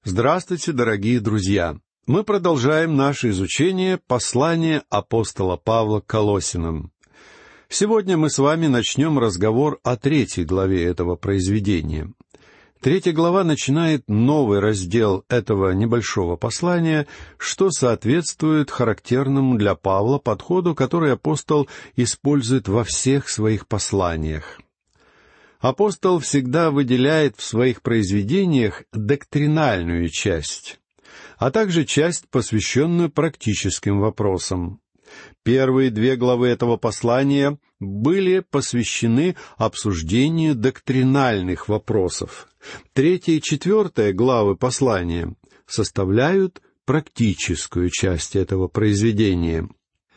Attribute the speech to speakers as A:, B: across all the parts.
A: Здравствуйте, дорогие друзья! Мы продолжаем наше изучение послания апостола Павла к Колоссянам. Сегодня мы с вами начнем разговор о 3 главе этого произведения. 3 глава начинает новый раздел этого небольшого послания, что соответствует характерному для Павла подходу, который апостол использует во всех своих посланиях. Апостол всегда выделяет в своих произведениях доктринальную часть, а также часть, посвященную практическим вопросам. Первые 2 главы этого послания были посвящены обсуждению доктринальных вопросов. 3 и 4 главы послания составляют практическую часть этого произведения.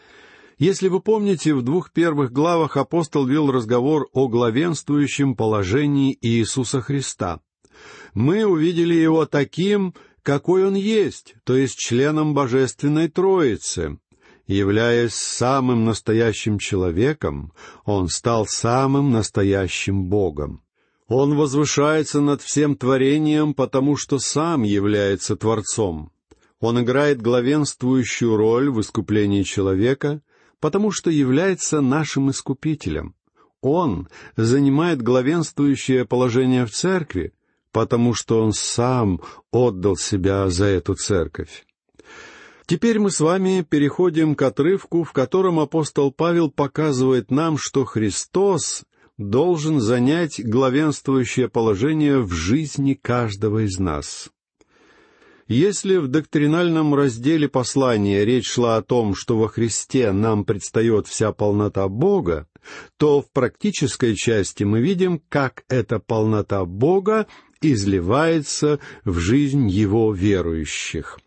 A: Если вы помните, в 2 первых главах апостол вел разговор о главенствующем положении Иисуса Христа. Мы увидели его таким, какой он есть, то есть членом Божественной Троицы. Являясь самым настоящим человеком, он стал самым настоящим Богом. Он возвышается над всем творением, потому что сам является Творцом. Он играет главенствующую роль в искуплении человека, потому что является нашим Искупителем. Он занимает главенствующее положение в церкви, потому что Он сам отдал себя за эту церковь. Теперь мы с вами переходим к отрывку, в котором апостол Павел показывает нам, что Христос должен занять главенствующее положение в жизни каждого из нас. Если в доктринальном разделе послания речь шла о том, что во Христе нам предстает вся полнота Бога, то в практической части мы видим, как эта полнота Бога изливается в жизнь Его верующих.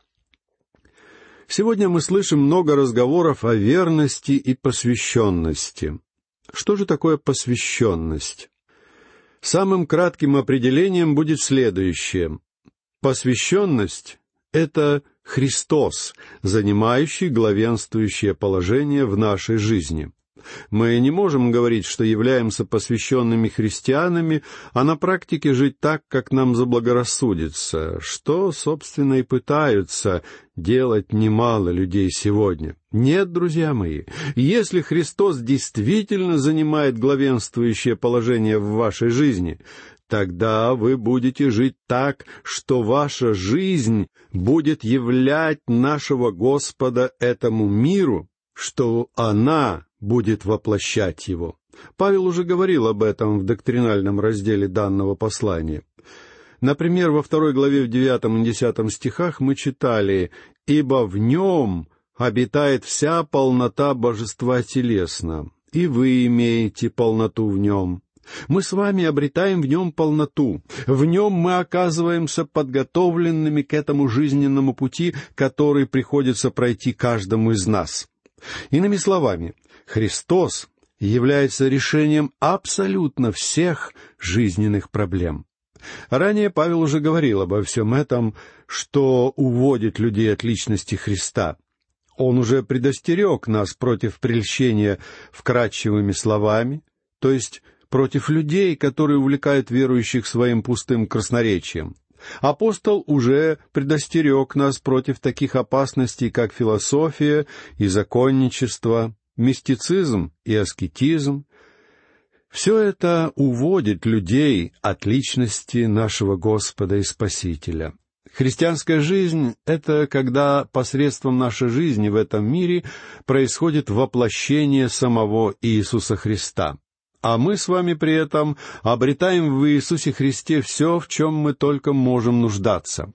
A: Сегодня мы слышим много разговоров о верности и посвященности. Что же такое посвященность? Самым кратким определением будет следующее. Посвященность — это Христос, занимающий главенствующее положение в нашей жизни. Мы не можем говорить, что являемся посвященными христианами, а на практике жить так, как нам заблагорассудится, что, собственно, и пытаются делать немало людей сегодня. Нет, друзья мои, если Христос действительно занимает главенствующее положение в вашей жизни, тогда вы будете жить так, что ваша жизнь будет являть нашего Господа этому миру, что она будет воплощать Его. Павел уже говорил об этом в доктринальном разделе данного послания. Например, во 2 главе в 9 и 10 стихах мы читали: «Ибо в Нем обитает вся полнота божества телесно, и вы имеете полноту в Нем». Мы с вами обретаем в Нем полноту. В Нем мы оказываемся подготовленными к этому жизненному пути, который приходится пройти каждому из нас. Иными словами, Христос является решением абсолютно всех жизненных проблем. Ранее Павел уже говорил обо всем этом, что уводит людей от личности Христа. Он уже предостерег нас против прельщения вкрадчивыми словами, то есть против людей, которые увлекают верующих своим пустым красноречием. Апостол уже предостерег нас против таких опасностей, как философия и законничество, мистицизм и аскетизм. Все это уводит людей от личности нашего Господа и Спасителя. Христианская жизнь — это когда посредством нашей жизни в этом мире происходит воплощение самого Иисуса Христа. А мы с вами при этом обретаем в Иисусе Христе все, в чем мы только можем нуждаться.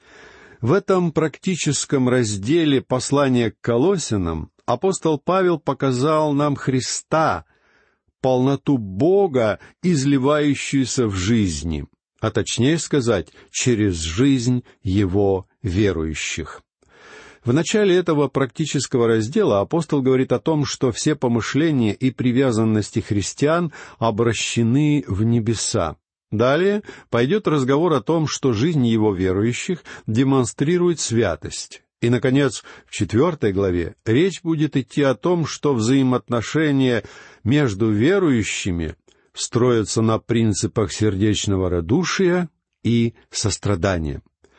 A: В этом практическом разделе послания к Колоссянам апостол Павел показал нам Христа, полноту Бога, изливающуюся в жизни, а точнее сказать, через жизнь Его верующих. В начале этого практического раздела апостол говорит о том, что все помышления и привязанности христиан обращены в небеса. Далее пойдет разговор о том, что жизнь его верующих демонстрирует святость. И, наконец, в 4 главе речь будет идти о том, что взаимоотношения между верующими строятся на принципах сердечного радушия и сострадания.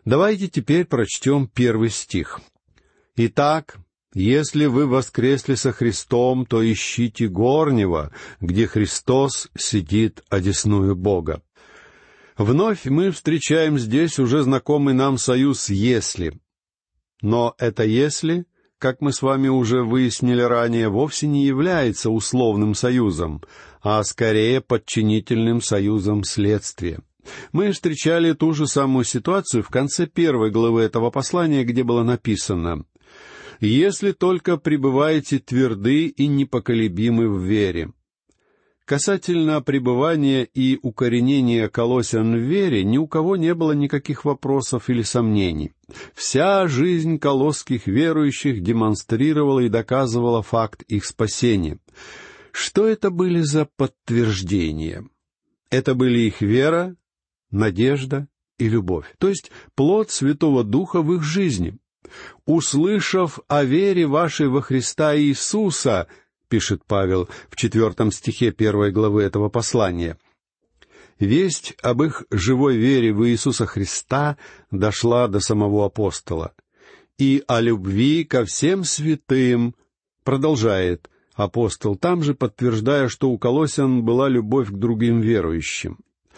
A: Давайте теперь прочтем 1 стих. «Итак, если вы воскресли со Христом, то ищите горнего, где Христос сидит одесную Бога». Вновь мы встречаем здесь уже знакомый нам союз «если». Но это «если», как мы с вами уже выяснили ранее, вовсе не является условным союзом, а скорее подчинительным союзом следствия. Мы встречали ту же самую ситуацию в конце 1 главы этого послания, где было написано: «Если только пребываете тверды и непоколебимы в вере». Касательно пребывания и укоренения колоссян в вере, ни у кого не было никаких вопросов или сомнений. Вся жизнь колосских верующих демонстрировала и доказывала факт их спасения. Что это были за подтверждения? Это были их вера, надежда и любовь, то есть плод Святого Духа в их жизни. «Услышав о вере вашей во Христа Иисуса», пишет Павел в 4 стихе 1 главы этого послания, весть об их живой вере в Иисуса Христа дошла до самого апостола. «И о любви ко всем святым», продолжает апостол, там же подтверждая, что у колоссян была любовь к другим верующим.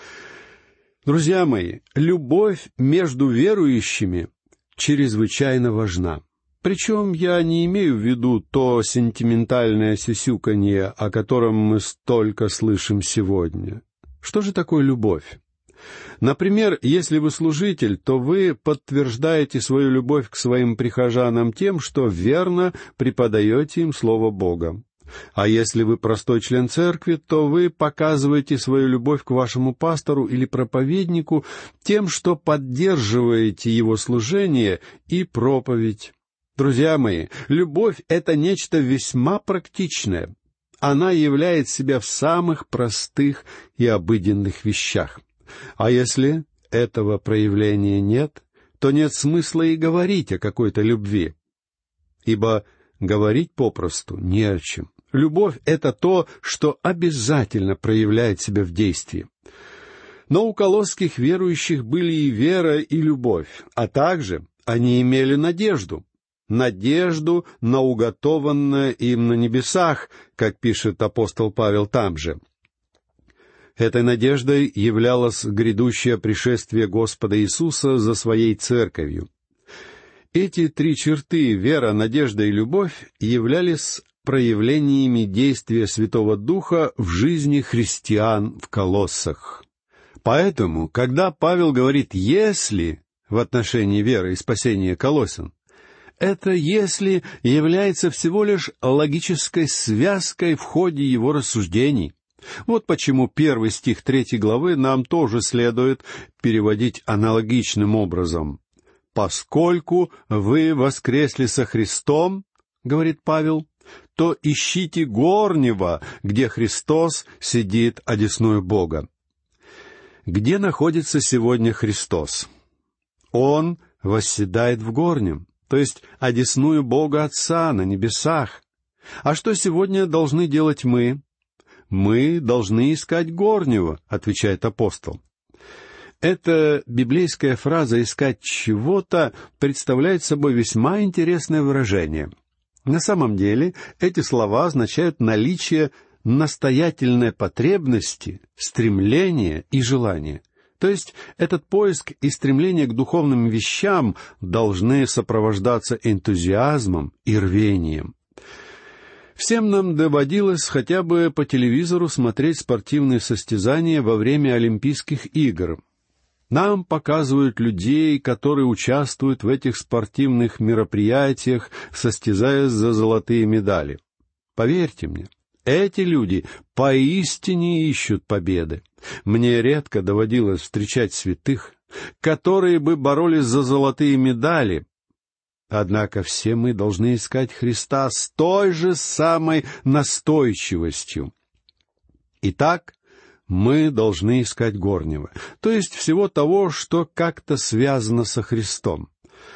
A: Друзья мои, любовь между верующими чрезвычайно важна. Причем я не имею в виду то сентиментальное сюсюканье, о котором мы столько слышим сегодня. Что же такое любовь? Например, если вы служитель, то вы подтверждаете свою любовь к своим прихожанам тем, что верно преподаете им Слово Бога. А если вы простой член церкви, то вы показываете свою любовь к вашему пастору или проповеднику тем, что поддерживаете его служение и проповедь. Друзья мои, любовь — это нечто весьма практичное. Она являет себя в самых простых и обыденных вещах. А если этого проявления нет, то нет смысла и говорить о какой-то любви. Ибо говорить попросту не о чем. Любовь — это то, что обязательно проявляет себя в действии. Но у колосских верующих были и вера, и любовь, а также они имели надежду. Надежду на уготованное им на небесах, как пишет апостол Павел там же. Этой надеждой являлось грядущее пришествие Господа Иисуса за Своей Церковью. Эти 3 черты — вера, надежда и любовь — являлись проявлениями действия Святого Духа в жизни христиан в Колоссах. Поэтому, когда Павел говорит «если» в отношении веры и спасения колоссян, это «если» является всего лишь логической связкой в ходе его рассуждений. Вот почему 1 стих 3 главы нам тоже следует переводить аналогичным образом. «Поскольку вы воскресли со Христом, — говорит Павел, — то ищите горнего, где Христос сидит одесную Бога». Где находится сегодня Христос? Он восседает в горнем, то есть одесную Бога Отца на небесах. А что сегодня должны делать мы? Мы должны искать горнего, отвечает апостол. Эта библейская фраза «искать чего-то» представляет собой весьма интересное выражение. На самом деле эти слова означают наличие настоятельной потребности, стремления и желания. То есть этот поиск и стремление к духовным вещам должны сопровождаться энтузиазмом и рвением. Всем нам доводилось хотя бы по телевизору смотреть спортивные состязания во время Олимпийских игр. Нам показывают людей, которые участвуют в этих спортивных мероприятиях, состязаясь за золотые медали. Поверьте мне, эти люди поистине ищут победы. Мне редко доводилось встречать святых, которые бы боролись за золотые медали. Однако все мы должны искать Христа с той же самой настойчивостью. Итак, мы должны искать горнего, то есть всего того, что как-то связано со Христом.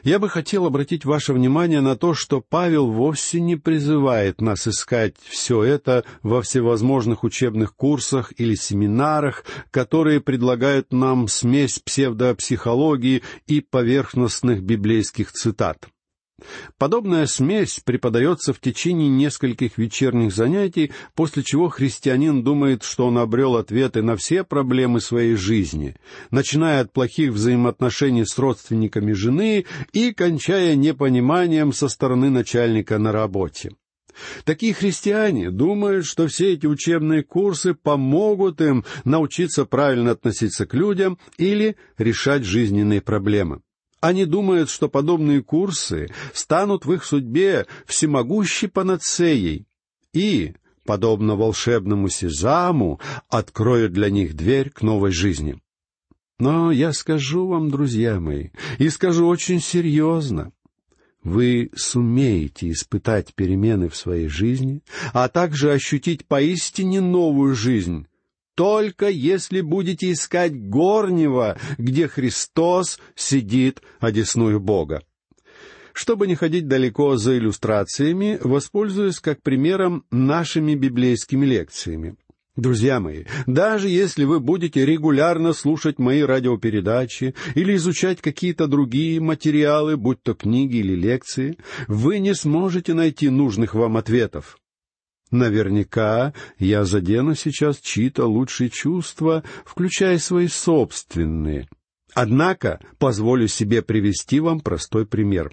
A: Я бы хотел обратить ваше внимание на то, что Павел вовсе не призывает нас искать все это во всевозможных учебных курсах или семинарах, которые предлагают нам смесь псевдопсихологии и поверхностных библейских цитат. Подобная смесь преподается в течение нескольких вечерних занятий, после чего христианин думает, что он обрел ответы на все проблемы своей жизни, начиная от плохих взаимоотношений с родственниками жены и кончая непониманием со стороны начальника на работе. Такие христиане думают, что все эти учебные курсы помогут им научиться правильно относиться к людям или решать жизненные проблемы. Они думают, что подобные курсы станут в их судьбе всемогущей панацеей и, подобно волшебному сезаму, откроют для них дверь к новой жизни. Но я скажу вам, друзья мои, и скажу очень серьезно, вы сумеете испытать перемены в своей жизни, а также ощутить поистине новую жизнь, только если будете искать горнего, где Христос сидит одесную Бога. Чтобы не ходить далеко за иллюстрациями, воспользуюсь как примером нашими библейскими лекциями. Друзья мои, даже если вы будете регулярно слушать мои радиопередачи или изучать какие-то другие материалы, будь то книги или лекции, вы не сможете найти нужных вам ответов. Наверняка я задену сейчас чьи-то лучшие чувства, включая свои собственные. Однако позволю себе привести вам простой пример.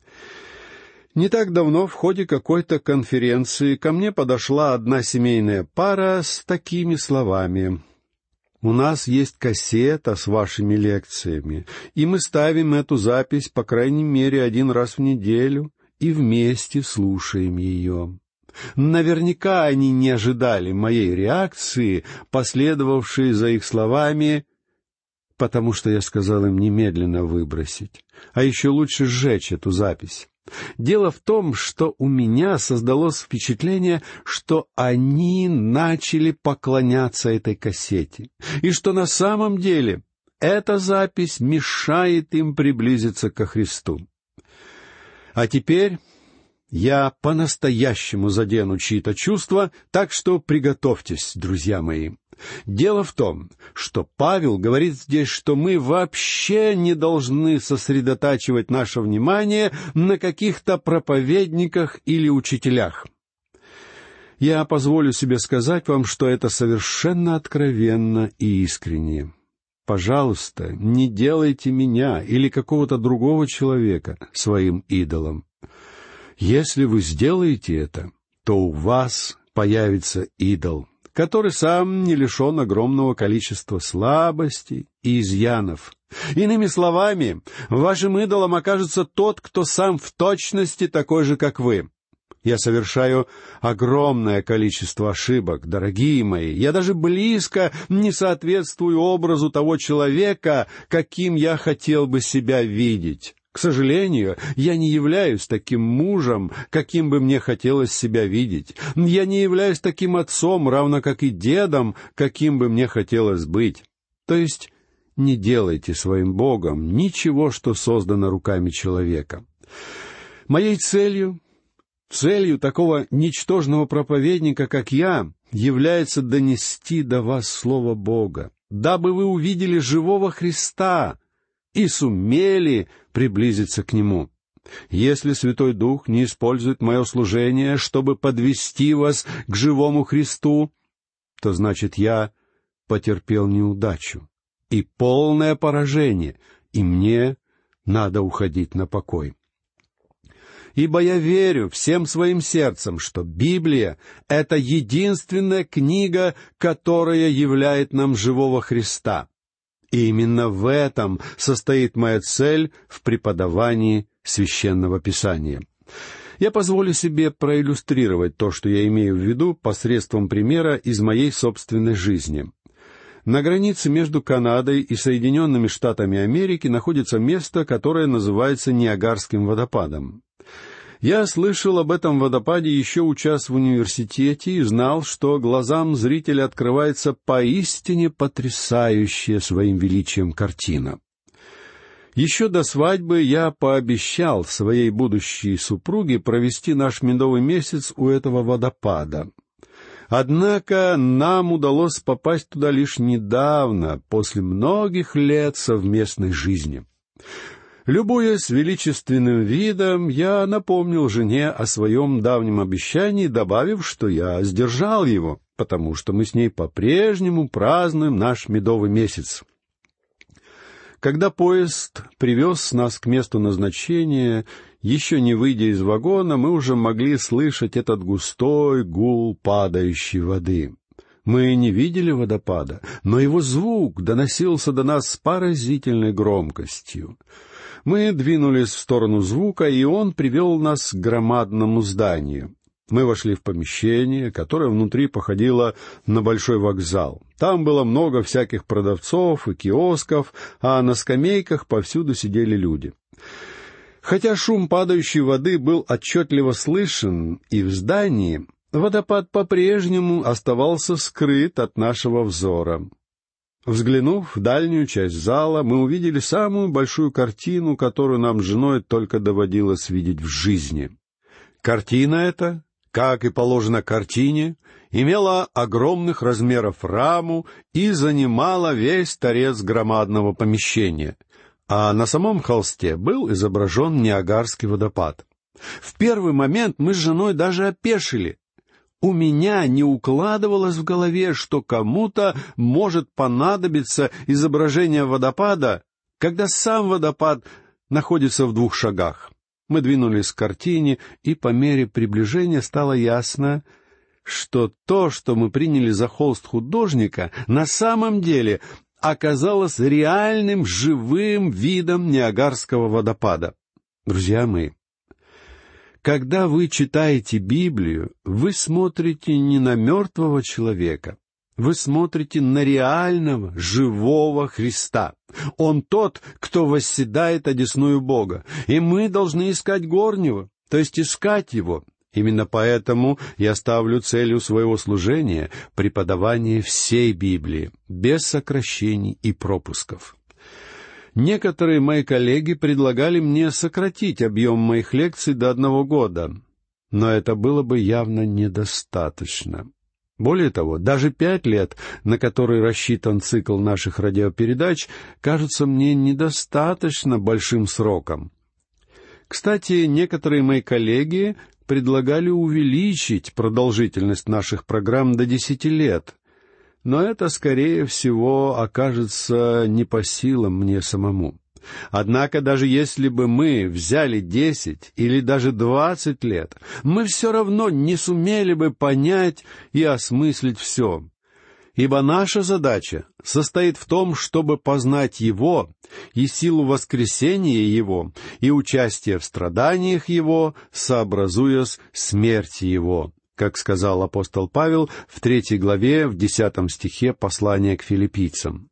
A: Не так давно в ходе какой-то конференции ко мне подошла одна семейная пара с такими словами: «У нас есть кассета с вашими лекциями, и мы ставим эту запись по крайней мере 1 раз в неделю и вместе слушаем ее». Наверняка они не ожидали моей реакции, последовавшей за их словами, потому что я сказал им немедленно выбросить, а еще лучше сжечь эту запись. Дело в том, что у меня создалось впечатление, что они начали поклоняться этой кассете, и что на самом деле эта запись мешает им приблизиться ко Христу. А теперь я по-настоящему задену чьи-то чувства, так что приготовьтесь, друзья мои. Дело в том, что Павел говорит здесь, что мы вообще не должны сосредотачивать наше внимание на каких-то проповедниках или учителях. Я позволю себе сказать вам, что это совершенно откровенно и искренне. Пожалуйста, не делайте меня или какого-то другого человека своим идолом. Если вы сделаете это, то у вас появится идол, который сам не лишен огромного количества слабостей и изъянов. Иными словами, вашим идолом окажется тот, кто сам в точности такой же, как вы. Я совершаю огромное количество ошибок, дорогие мои. Я даже близко не соответствую образу того человека, каким я хотел бы себя видеть. К сожалению, я не являюсь таким мужем, каким бы мне хотелось себя видеть. Я не являюсь таким отцом, равно как и дедом, каким бы мне хотелось быть. То есть не делайте своим Богом ничего, что создано руками человека. Моей целью такого ничтожного проповедника, как я, является донести до вас Слово Бога, дабы вы увидели живого Христа и сумели приблизиться к Нему. Если Святой Дух не использует мое служение, чтобы подвести вас к живому Христу, то значит, я потерпел неудачу и полное поражение, и мне надо уходить на покой. Ибо я верю всем своим сердцем, что Библия — это единственная книга, которая являет нам живого Христа. И именно в этом состоит моя цель в преподавании Священного Писания. Я позволю себе проиллюстрировать то, что я имею в виду, посредством примера из моей собственной жизни. На границе между Канадой и Соединенными Штатами Америки находится место, которое называется Ниагарским водопадом. Я слышал об этом водопаде еще учась в университете и знал, что глазам зрителя открывается поистине потрясающая своим величием картина. Еще до свадьбы я пообещал своей будущей супруге провести наш медовый месяц у этого водопада. Однако нам удалось попасть туда лишь недавно, после многих лет совместной жизни. Любуясь величественным видом, я напомнил жене о своем давнем обещании, добавив, что я сдержал его, потому что мы с ней по-прежнему празднуем наш медовый месяц. Когда поезд привез нас к месту назначения, еще не выйдя из вагона, мы уже могли слышать этот густой гул падающей воды. Мы не видели водопада, но его звук доносился до нас с поразительной громкостью. Мы двинулись в сторону звука, и он привел нас к громадному зданию. Мы вошли в помещение, которое внутри походило на большой вокзал. Там было много всяких продавцов и киосков, а на скамейках повсюду сидели люди. Хотя шум падающей воды был отчетливо слышен и в здании, водопад по-прежнему оставался скрыт от нашего взора. Взглянув в дальнюю часть зала, мы увидели самую большую картину, которую нам с женой только доводилось видеть в жизни. Картина эта, как и положено картине, имела огромных размеров раму и занимала весь торец громадного помещения, а на самом холсте был изображен Ниагарский водопад. В первый момент мы с женой даже опешили. У меня не укладывалось в голове, что кому-то может понадобиться изображение водопада, когда сам водопад находится в 2 шагах. Мы двинулись к картине, и по мере приближения стало ясно, что то, что мы приняли за холст художника, на самом деле оказалось реальным живым видом Ниагарского водопада. Друзья мои, когда вы читаете Библию, вы смотрите не на мертвого человека, вы смотрите на реального, живого Христа. Он тот, кто восседает одесную Бога, и мы должны искать горнего, то есть искать Его. Именно поэтому я ставлю целью своего служения преподавание всей Библии, без сокращений и пропусков. Некоторые мои коллеги предлагали мне сократить объем моих лекций до 1 года, но это было бы явно недостаточно. Более того, даже 5 лет, на которые рассчитан цикл наших радиопередач, кажутся мне недостаточно большим сроком. Кстати, некоторые мои коллеги предлагали увеличить продолжительность наших программ до 10 лет, но это, скорее всего, окажется не по силам мне самому. Однако, даже если бы мы взяли 10 или даже 20 лет, мы все равно не сумели бы понять и осмыслить все. Ибо наша задача состоит в том, чтобы познать Его и силу воскресения Его и участие в страданиях Его, сообразуясь смерти Его, как сказал апостол Павел в 3 главе, в 10 стихе послания к филиппийцам.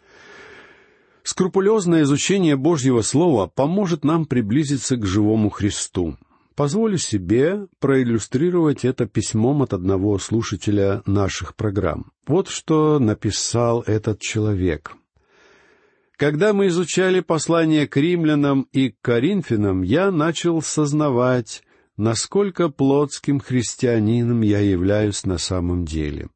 A: Скрупулезное изучение Божьего Слова поможет нам приблизиться к живому Христу. Позволю себе проиллюстрировать это письмом от одного слушателя наших программ. Вот что написал этот человек. Когда мы изучали послания к римлянам и к коринфянам, я начал сознавать, насколько плотским христианином я являюсь на самом деле.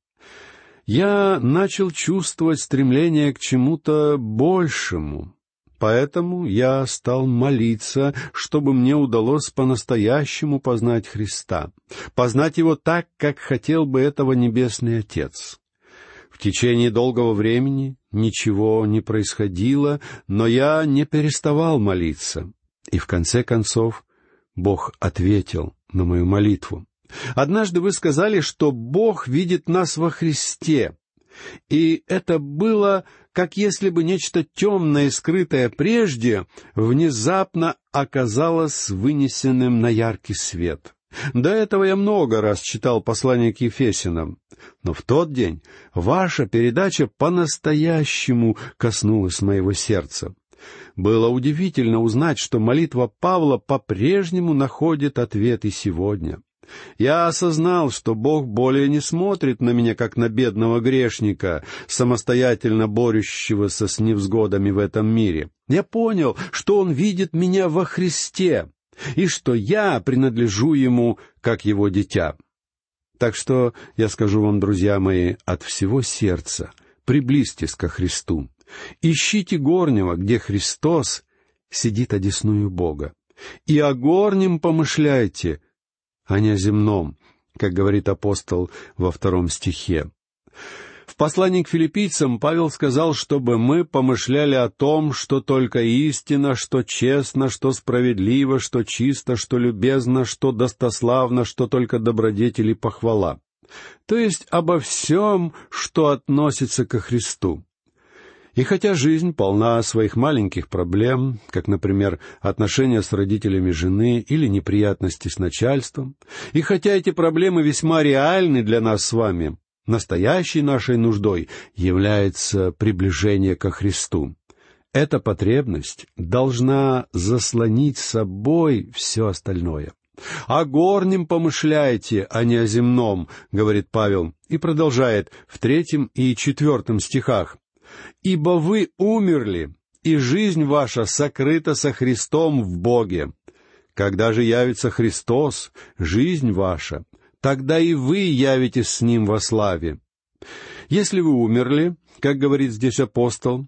A: Я начал чувствовать стремление к чему-то большему. Поэтому я стал молиться, чтобы мне удалось по-настоящему познать Христа, познать Его так, как хотел бы этого Небесный Отец. В течение долгого времени ничего не происходило, но я не переставал молиться. И в конце концов Бог ответил на мою молитву. Однажды вы сказали, что Бог видит нас во Христе, и это было, как если бы нечто темное и скрытое прежде внезапно оказалось вынесенным на яркий свет. До этого я много раз читал послание к Ефесянам, но в тот день ваша передача по-настоящему коснулась моего сердца. Было удивительно узнать, что молитва Павла по-прежнему находит ответ и сегодня. Я осознал, что Бог более не смотрит на меня, как на бедного грешника, самостоятельно борющегося с невзгодами в этом мире. Я понял, что Он видит меня во Христе, и что я принадлежу Ему, как Его дитя. Так что я скажу вам, друзья мои, от всего сердца, приблизьтесь ко Христу. Ищите горнего, где Христос сидит одесную Бога. И о горнем помышляйте, а не о земном, как говорит апостол во 2 стихе. В послании к филиппийцам Павел сказал, чтобы мы помышляли о том, что только истинно, что честно, что справедливо, что чисто, что любезно, что достославно, что только добродетель и похвала. То есть обо всем, что относится ко Христу. И хотя жизнь полна своих маленьких проблем, как, например, отношения с родителями жены или неприятности с начальством, и хотя эти проблемы весьма реальны для нас с вами, настоящей нашей нуждой является приближение ко Христу. Эта потребность должна заслонить собой все остальное. «О горнем помышляйте, а не о земном», — говорит Павел, и продолжает в 3 и 4 стихах. «Ибо вы умерли, и жизнь ваша сокрыта со Христом в Боге. Когда же явится Христос, жизнь ваша, тогда и вы явитесь с Ним во славе». Если вы умерли, как говорит здесь апостол,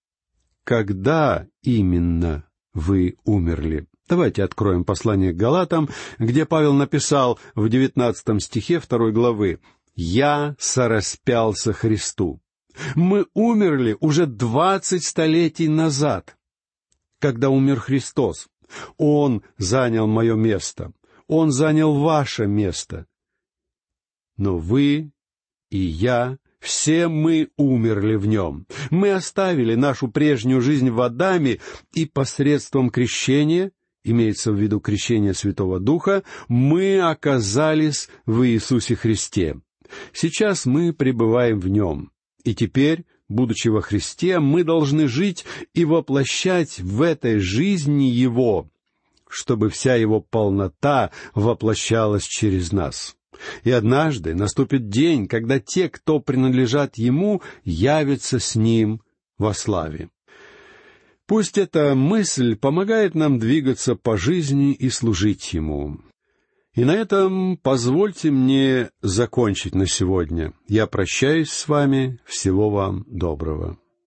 A: когда именно вы умерли? Давайте откроем послание к Галатам, где Павел написал в 19 стихе 2 главы: «Я сораспялся Христу». Мы умерли уже 20 столетий назад, когда умер Христос. Он занял мое место. Он занял ваше место. Но вы и я, все мы умерли в Нем. Мы оставили нашу прежнюю жизнь в Адаме, и посредством крещения, имеется в виду крещение Святого Духа, мы оказались в Иисусе Христе. Сейчас мы пребываем в Нем. И теперь, будучи во Христе, мы должны жить и воплощать в этой жизни Его, чтобы вся Его полнота воплощалась через нас. И однажды наступит день, когда те, кто принадлежат Ему, явятся с Ним во славе. Пусть эта мысль помогает нам двигаться по жизни и служить Ему. И на этом позвольте мне закончить на сегодня. Я прощаюсь с вами. Всего вам доброго.